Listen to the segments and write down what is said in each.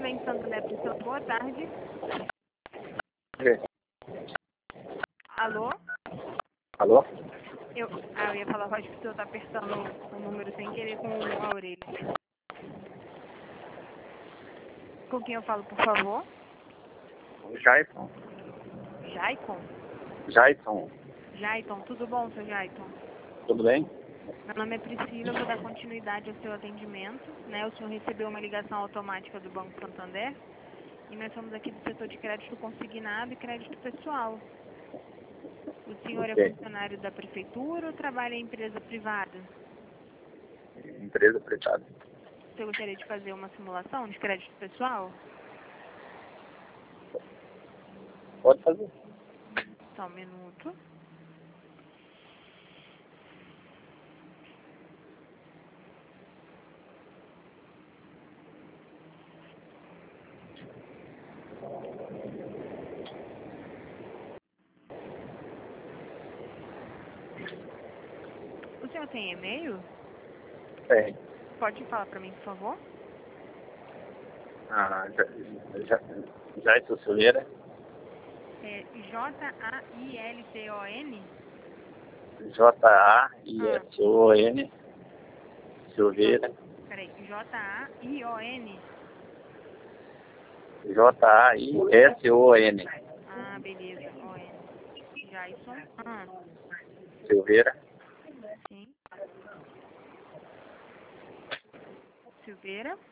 Banco Santander Priscila, boa tarde. Alô? Alô? Eu ia falar, acho que o senhor tá apertando o número sem querer com a orelha. Com quem eu falo, por favor? Jason. Jaicon? Jason. Jaiton, tudo bom, seu Jaiton? Tudo bem? Meu nome é Priscila, eu vou dar continuidade ao seu atendimento, né? O senhor recebeu uma ligação automática do Banco Santander e nós somos aqui do setor de crédito consignado e crédito pessoal. O senhor é Ok. funcionário da prefeitura ou trabalha em empresa privada? Empresa privada. Você gostaria de fazer uma simulação de crédito pessoal? Pode fazer. Só um minuto. O senhor tem e-mail? Tem. Pode falar para mim, por favor? Jason Silveira. É Jailton? Jaison. Silveira. Peraí, Jaion? Jaison. Ah, beleza, O-N. Jaison. Silveira. Sim. Silveira.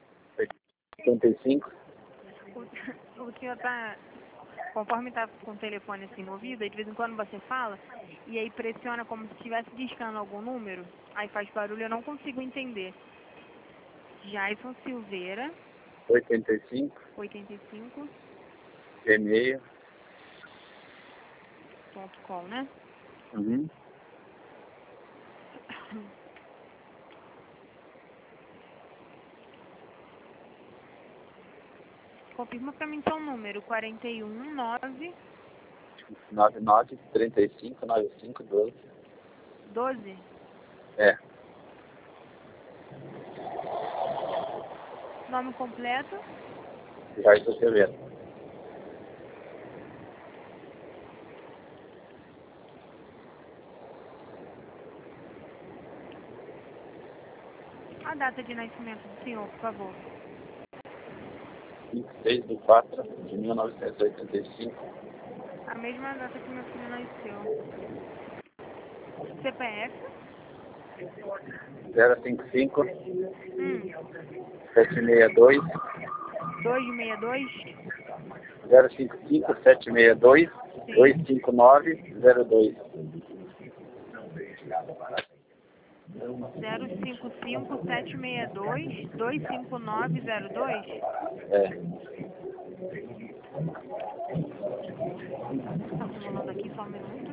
85. O senhor tá, conforme tá com o telefone assim no ouvido, aí de vez em quando você fala, e aí pressiona como se estivesse discando algum número, aí faz barulho, eu não consigo entender. Jaison Silveira, 85. 85.com, Gmail. né? Uhum. Confirma pra mim então o número, 419 99 35 95 12. 12. É. Nome completo? Jason Silveira. A data de nascimento do senhor, por favor. 26/4/1985. A mesma data que meu filho nasceu. CPF? 055 262 762 055 762 25902. 055 762 25902. É. Tá simulando aqui só um minuto.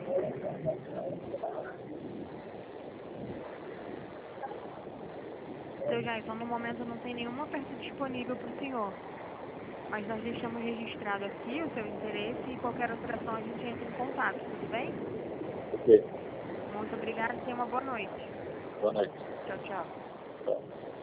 Seu Jason, no momento não tem nenhuma oferta disponível para o senhor. Mas nós deixamos registrado aqui o seu interesse e qualquer alteração a gente entra em contato, tudo bem? Ok. Muito obrigada e tenha uma boa noite. Boa noite. Tchau, tchau. Tchau.